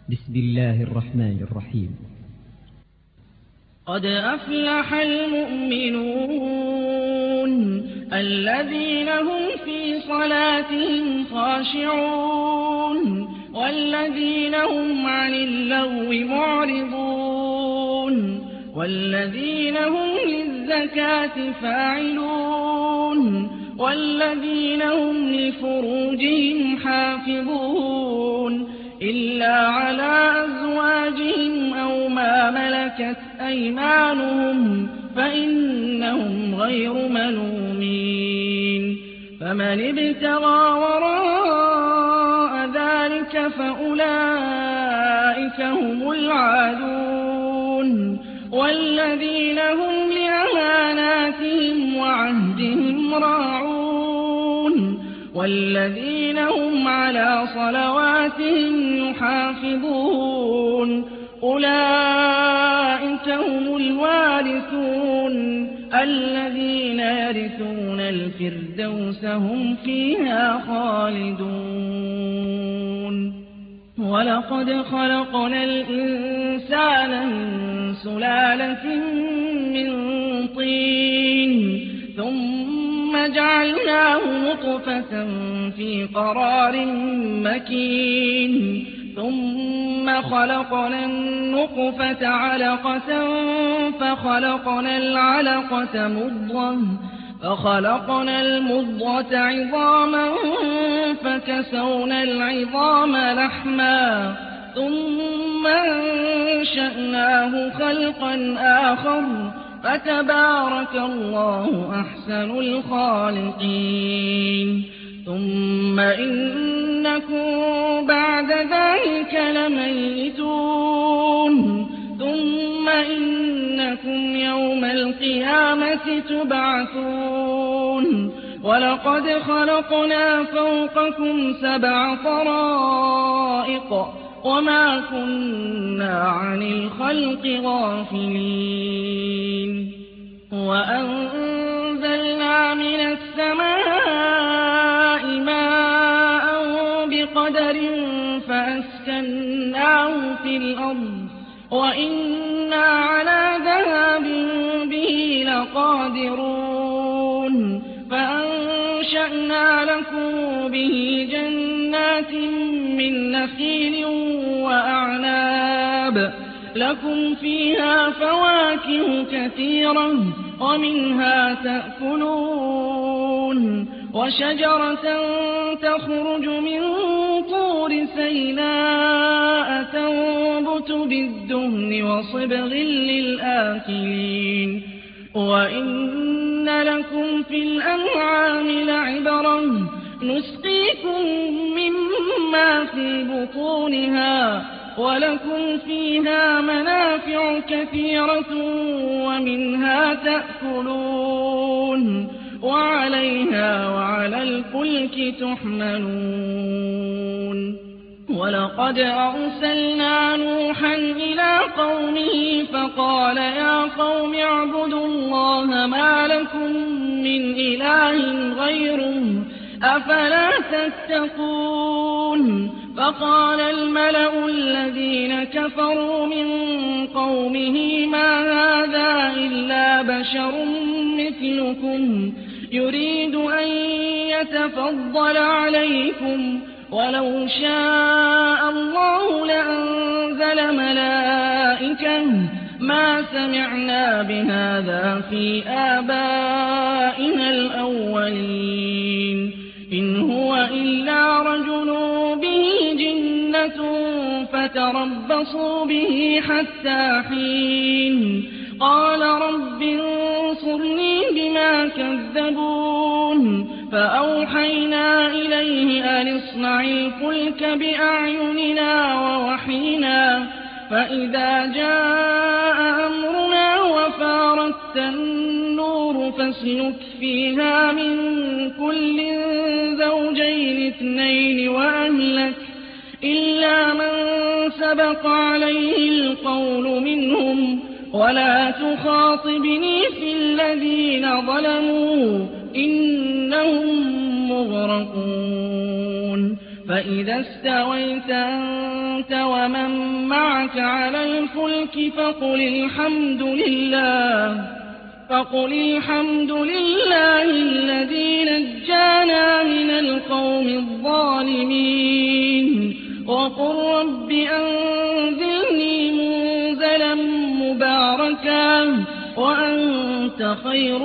بسم الله الرحمن الرحيم. قد أفلح المؤمنون الذين هم في صلاتهم خاشعون والذين هم عن اللغو معرضون والذين هم للزكاة فاعلون والذين هم لفروجهم حافظون إلا على أزواجهم أو ما ملكت أيمانهم فإنهم غير ملومين فمن ابتغى وراء ذلك فأولئك هم العادون والذين هم لأماناتهم وعهدهم راعون والذين هم على صلواتهم يحافظون أولئك هم الوارثون الذين يرثون الفردوس هم فيها خالدون ولقد خلقنا الإنسان من سلالة من طين ثم جعلناه نطفة في قرار مكين ثم خلقنا النطفة علقة فخلقنا العلقة مضغة فخلقنا المضغة عظاما فكسونا العظام لحما ثم أنشأناه خلقا آخر فتبارك الله أحسن الخالقين ثم إنكم بعد ذلك لميتون ثم إنكم يوم القيامة تبعثون ولقد خلقنا فوقكم 7 طرائق وما كنا عن الخلق غافلين وأنزلنا من السماء ماء بقدر فأسكناه في الأرض وإنا على ذهاب به لقادرون فأنشأنا لكم به جنات من نخيل وأعناب لكم فيها فواكه كثيرة ومنها تأكلون وشجرة تخرج من طور سيناء تنبت بالدهن وصبغ للآكلين وإن لكم في الأنعام لعبرة نسقيكم مما في بطونها ولكم فيها منافع كثيرة ومنها تأكلون وعليها وعلى الفلك تحملون ولقد أرسلنا نوحا إلى قومه فقال يا قوم اعبدوا الله ما لكم من إله غيره أفلا تتقون فقال الملأ الذين كفروا من قومه ما هذا إلا بشر مثلكم يريد أن يتفضل عليكم ولو شاء الله لأنزل ملائكة ما سمعنا بهذا في آبائنا الأولين إن هو إلا رجل به جنة فتربصوا به حتى حين قال رب انصرني بما كذبون فأوحينا إليه أن اصنع الفلك بأعيننا ووحينا فإذا جاء أمرنا وفارت النور فاسلك فيها من كل زوجين 2 وأهلك إلا من سبق عليه القول منهم ولا تخاطبني في الذين ظلموا إنهم مغرقون فإذا استويت أنت أنت ومن معك على الفلك فقل الحمد لله الذي نجانا من القوم الظالمين وقل رب أنزلني منزلا مباركا وأنت خير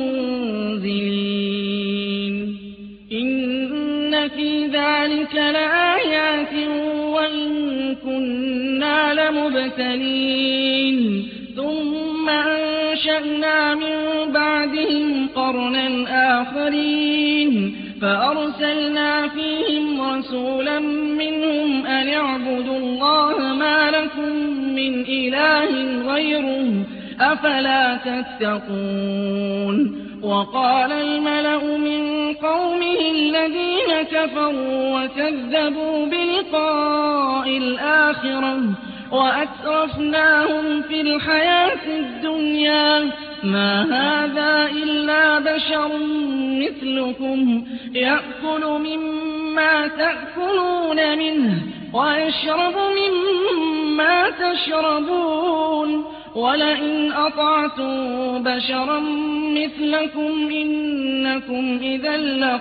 المنزلين إن في ذلك لآيات وإن كنا لمبتلين ثم أنشأنا من بعدهم قرنا آخرين فأرسلنا فيهم رسولا منهم أن اعبدوا الله ما لكم من إله غيره أفلا تتقون وقال الملأ من قومه الذين كفروا وكذبوا بلقاء الآخرة وأترفناهم في الحياة الدنيا ما هذا إلا بشر مثلكم يأكل مما تأكلون منه ويشرب مما تشربون ولئن أطعتم بشرا مثلكم إنكم إذا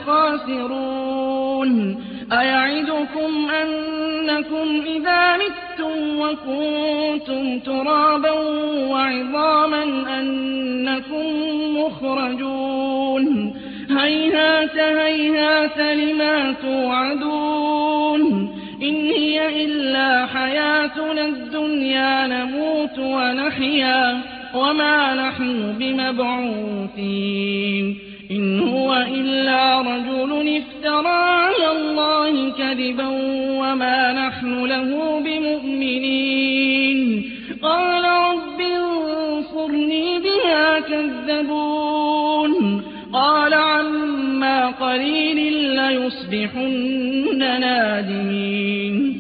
لخاسرون أيعدكم أنكم إذا متم وكنتم ترابا وعظاما أنكم مخرجون هيهات هيهات لما توعدون إن هي إلا حياتنا الدنيا نموت ونحيا وما نحن بمبعوثين إن هو إلا رجل افترى على الله كذبا وما نحن له بمؤمنين قال رب انصرني بما كذبون قال عما قليل ليصبحن نادمين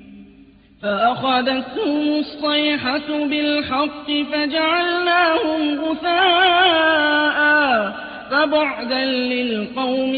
فأخذتهم الصيحة بالحق فجعلناهم غثاء فبعدا للقوم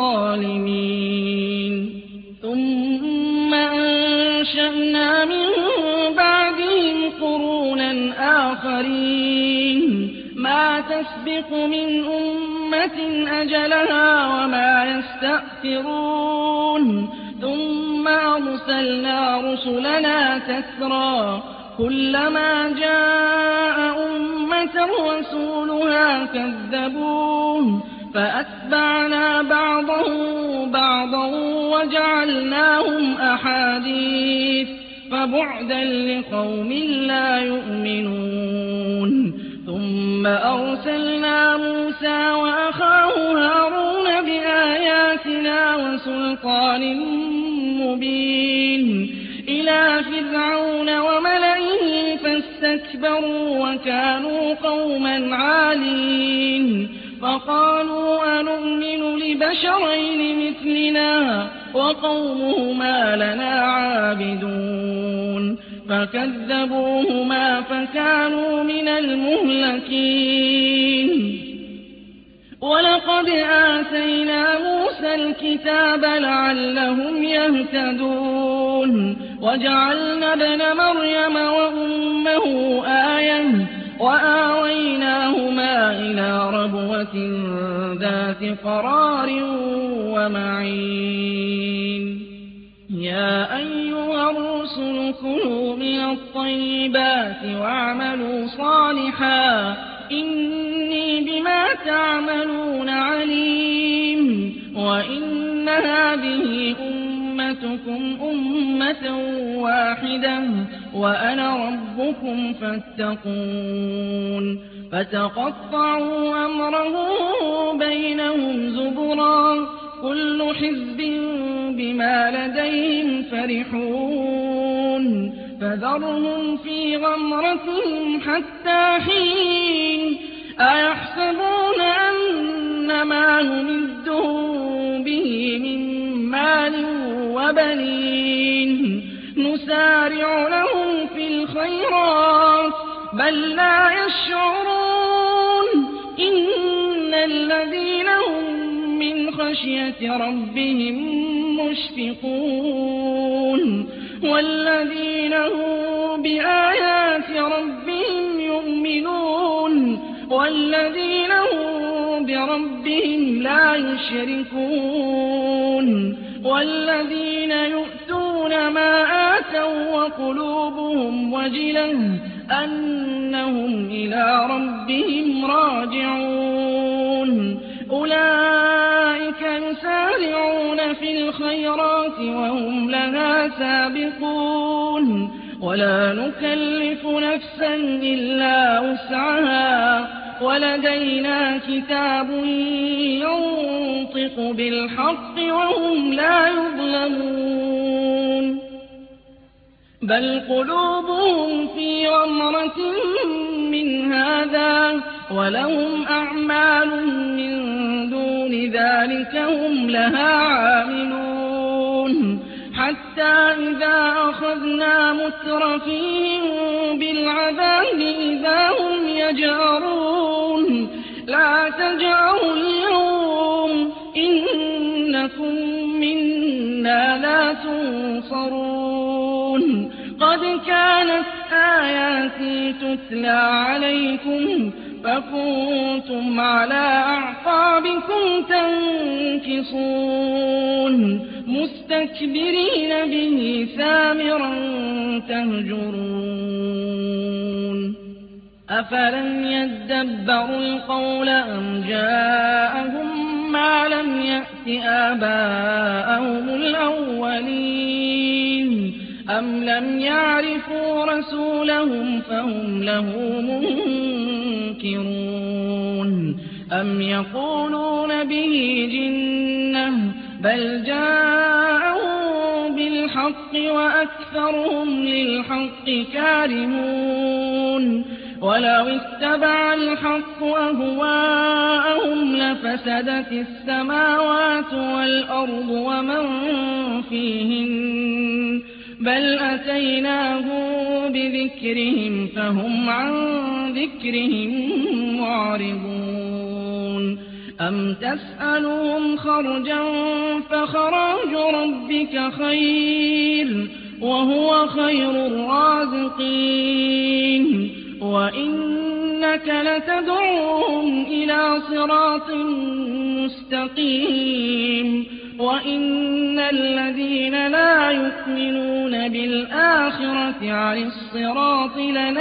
الظالمين ثم أنشأنا من بعدهم قرونا آخرين ما تسبق من أمة أجلها وما يستأخرون ثم أرسلنا رسلنا تترى كلما جاء أمة رسولها كذبوه فأتبعنا بعضهم بعضا وجعلناهم أحاديث فبعدا لقوم لا يؤمنون ثم أرسلنا موسى وأخاه هارون بآياتنا وسلطان مبين إلى فرعون وملئه فاستكبروا وكانوا قوما عالين فقالوا أنؤمن لبشرين مثلنا وقومهما لنا عابدون فكذبوهما فكانوا من المهلكين ولقد آتينا موسى الكتاب لعلهم يهتدون وجعلنا ابن مريم وأمه آية وآويناهما إلى ربوة ذات قرار ومعين يا أيها الرسل كلوا من الطيبات واعملوا صالحا إني بما تعملون عليم وإن هذه أمتكم أمة واحدة وأنا ربكم فاتقون فتقطعوا أمرهم بينهم زبرا كل حزب بما لديهم فرحون فذرهم في غمرتهم حتى حين أيحسبون أن ما نمدهم به من مال وبنين نسارع لهم في الخيرات بل لا يشعرون إن الذين هم من خشية ربهم مشفقون والذين هم بآيات ربهم يؤمنون والذين هم بربهم لا يشركون والذين يؤتون ما آتوا وقلوبهم وجلة أنهم إلى ربهم راجعون أولئك يسارعون في الخيرات وهم لها سابقون ولا نكلف نفسا إلا وسعها ولدينا كتاب ينطق بالحق وهم لا يظلمون بل قلوبهم في غمرة من هذا ولهم أعمال من دون ذلك هم لها عاملون حتى إذا أخذنا مترفيهم بالعذاب إذا هم يجأرون لا تجأروا اليوم إنكم منا لا تنصرون قد كانت آياتي تتلى عليكم فكنتم على أعقابكم تنكصون مستكبرين به سامرا تهجرون أفلم يدبروا القول أم جاءهم ما لم يأت آباءهم الأولين أم لم يعرفوا رسولهم فهم له منكرون أم يقولون به جنة بل جاءهم بالحق وأكثرهم للحق كارهون ولو اتبع الحق أهواءهم لفسدت السماوات والأرض ومن فيهن بل أتيناهم بذكرهم فهم عن ذكرهم معرضون أم تسألهم خرجا فخراج ربك خير وهو خير الرازقين وإنك لتدعوهم إلى صراط مستقيم وإن الذين لا يؤمنون بالآخرة عن الصراط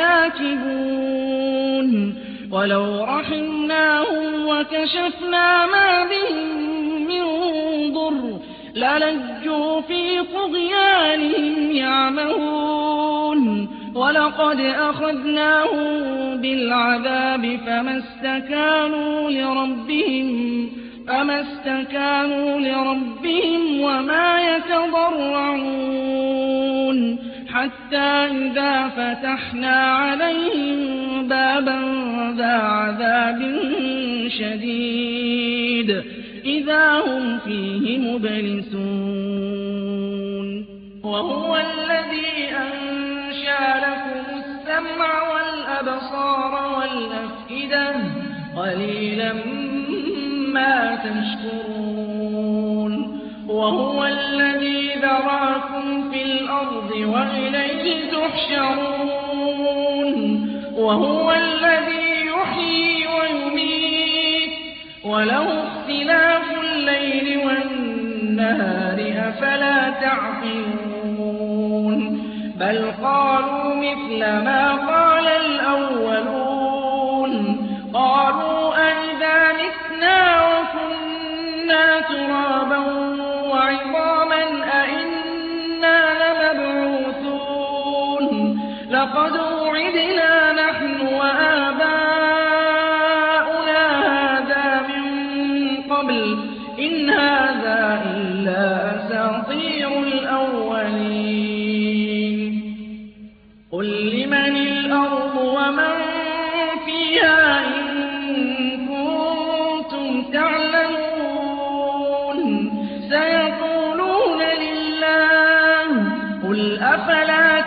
لناكبون ولو رحمناهم وكشفنا ما بهم من ضر للجوا في طغيانهم يعمهون ولقد أخذناهم بالعذاب فما استكانوا لربهم وما يتضرعون حتى إذا فتحنا عليهم بابا ذا عذاب شديد إذا هم فيه مبلسون وهو الذي أنشأ لكم السمع والأبصار والأفئدة قليلا ما تشكرون وهو الذي ذراكم في الأرض وإليه تحشرون وهو الذي يحيي ويميت وله اختلاف الليل والنهار أفلا تعقلون بل قالوا مثل ما قال الأولون قالوا أئذا متنا وكنا ترابا وعظاما أئنا لمبعوثون لقد وعدنا نحن وآباؤنا هذا من قبل إن هذا إلا أساطير الأولين قل لمن الأرض ومن فيها إن كنتم تعلمون سيقولون لله قل أفلا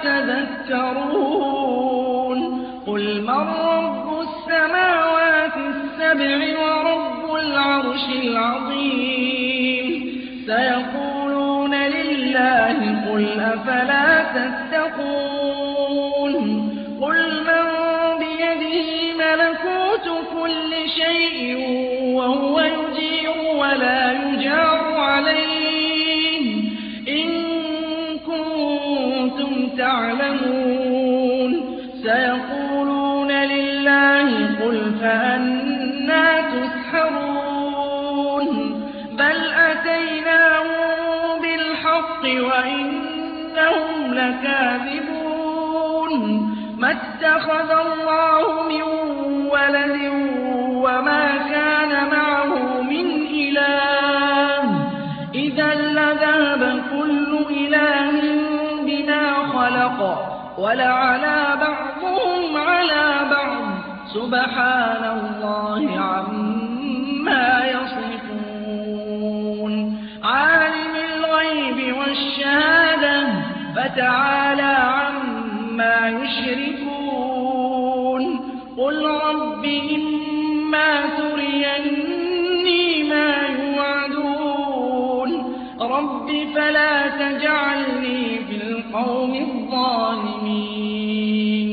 تذكرون قل من رب السماوات السبع ورب العرش العظيم سيقولون لله قل قُلْ أَفَلَا تَتَّقُونَ قُلْ مَن بِيَدِهِ مَلَكُوتُ كُلِّ شَيْءٍ وَهُوَ يُجِيرُ وَلَا يُجَارُ عَلَيْهِ إِن كُنتُمْ تَعْلَمُونَ سَيَقُولُونَ لِلَّهِ قُلْ فَأَنَّىٰ تُسْحَرُونَ بَلْ أَتَيْنَاهُم بِالْحَقِّ وَإِنَّهُمْ لَكَاذِبُونَ مَا اتَّخَذَ اللَّهُ مِن وَلَدٍ وَمَا كَانَ مَعَهُ مِنْ إِلَٰهٍ ۚ إِذًا لَّذَهَبَ كُلُّ إِلَٰهٍ بِمَا خَلَقَ وَلَعَلَا بَعْضُهُمْ عَلَىٰ بَعْضٍ ۚ سُبْحَانَ اللَّهِ عَمَّا يَصِفُونَ عَالِمِ الْغَيْبِ وَالشَّهَادَةِ فَتَعَالَىٰ عَمَّا يُشْرِكُونَ قُلْ رَبِّ إِمَّا تُرِيَنِّي مَا يُوعَدُونَ رَبِّ فَلَا تَجْعَلْنِي فِي الْقَوْمِ الظَّالِمِينَ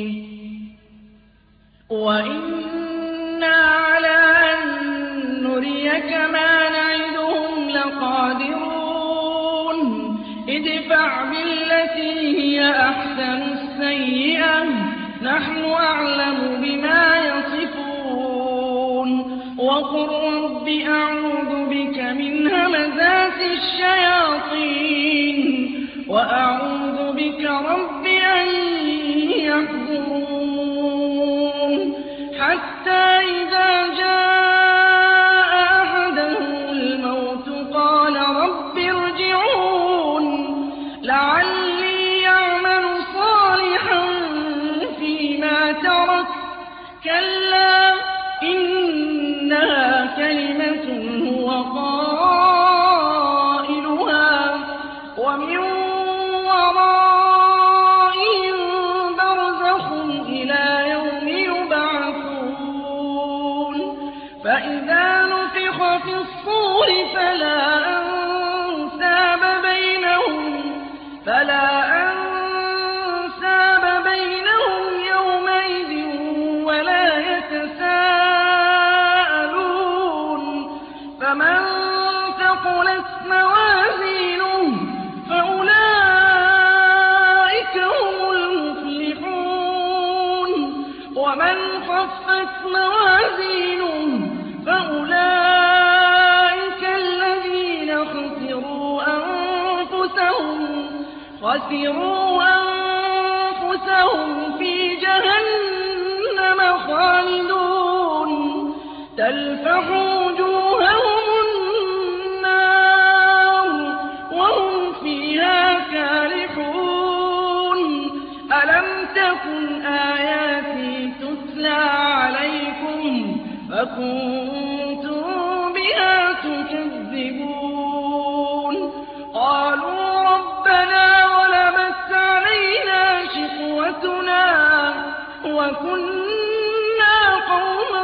وَإِنَّا عَلَىٰ أَن نُّرِيَكَ مَا نَعِدُهُمْ لَقَادِرُونَ ادْفَعْ بِالَّتِي هِيَ أَحْسَنُ السَّيِّئَةَ نَحْنُ أَعْلَمُ بِمَا يَصِفُونَ وَقُل رَّبِّ أَعُوذُ بِكَ مِنْ هَمَزَاتِ الشَّيَاطِينِ وَأَعُوذُ بِكَ رَبِّ أَن يَحْضُرُونِ حَتَّىٰ إِذَا جَاءَ أَحَدَهُمُ الْمَوْتُ قَالَ رَبِّ ارْجِعُونِ لَعَلِّي أَعْمَلُ صَالِحًا فِيمَا تَرَكْتُ كَلَّا إِنَّهَا كَلِمَةٌ هُوَ قَائِلُهَا وَمِن وَرَائِهِم بَرْزَخٌ إِلَىٰ يَوْمِ يُبْعَثُونَ فَإِذَا نُفِخَ فِي الصُّورِ فَلَا أَنسَابَ بَيْنَهُمْ يَوْمَئِذٍ وَلَا يَتَسَاءَلُونَ فَمَن ثَقُلَتْ مَوَازِينُهُ فَأُولَٰئِكَ هُمُ الْمُفْلِحُونَ وَمَنْ خَفَّتْ مَوَازِينُهُ فَأُولَٰئِكَ الَّذِينَ خَسِرُوا أَنفُسَهُمْ فِي جَهَنَّمَ خَالِدُونَ تَلْفَحُ وُجُوهَهُمُ النَّارُ وَهُمْ فِيهَا كَالِحُونَ أَلَمْ تَكُنْ آيَاتِي تُتْلَىٰ عَلَيْكُمْ فَكُنتُم بِهَا تُكَذِّبُونَ قَالُوا رَبَّنَا غَلَبَتْ عَلَيْنَا شِقْوَتُنَا وَكُنَّا قَوْمًا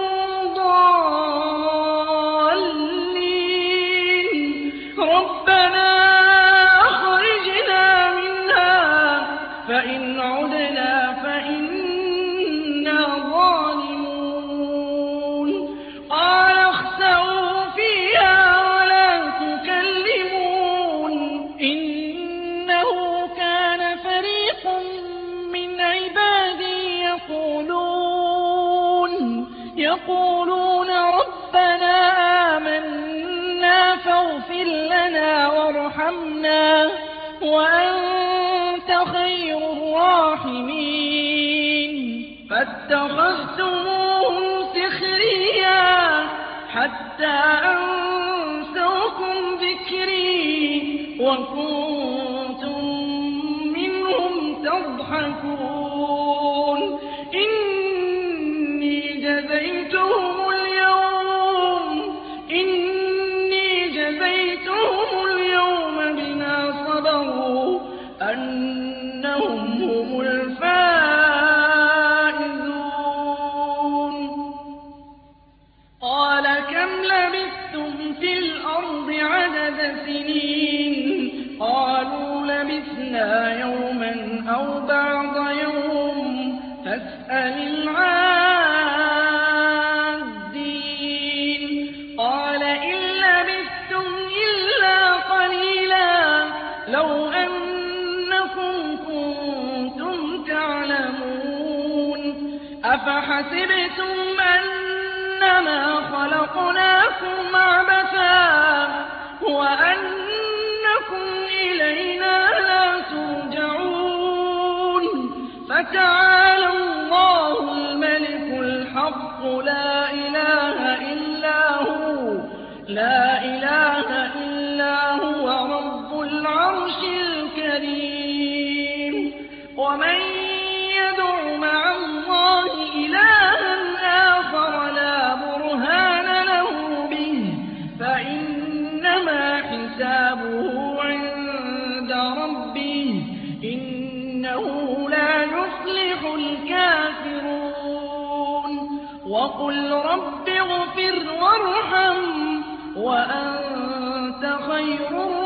ضَالِّينَ رَبَّنَا أَخْرِجْنَا مِنْهَا فَإِنْ عُدْنَا فَإِنَّا ظَالِمُونَ قَالَ اخْسَئُوا فِيهَا وَلَا تُكَلِّمُونِ إِنَّهُ كَانَ فَرِيقٌ مِّنْ عِبَادِي يَقُولُونَ رَبَّنَا آمَنَّا فَاغْفِرْ لَنَا وَارْحَمْنَا وَأَنتَ خَيْرُ الرَّاحِمِينَ فَاتَّخَذْتُمُوهُمْ سِخْرِيًّا حَتَّىٰ أَنسَوْكُمْ ذِكْرِي وَكُنتُم مِّنْهُمْ تَضْحَكُونَ إِنِّي جَزَيْتُهُمُ الْيَوْمَ بِمَا صَبَرُوا أَنَّهُمْ هُمُ الْفَائِزُونَ قَالَ كَمْ لَبِثْتُمْ فِي الْأَرْضِ عَدَدَ سِنِينَ قَالُوا لَبِثْنَا فاسأل العادين قال إن لبثتم إلا قليلا لو أنكم كنتم تعلمون أفحسبتم أنما خلقناكم عبثا وأنكم إلينا لا ترجعون فتعالى الله الملك الحق لا إله إلا هو رب العرش الكريم ومن يدع مع الله إلها آخر لا برهان له به فإنما حسابه عند ربه إنه لا يفلح الكافرون وقل رب اغفر وارحم وأنت خير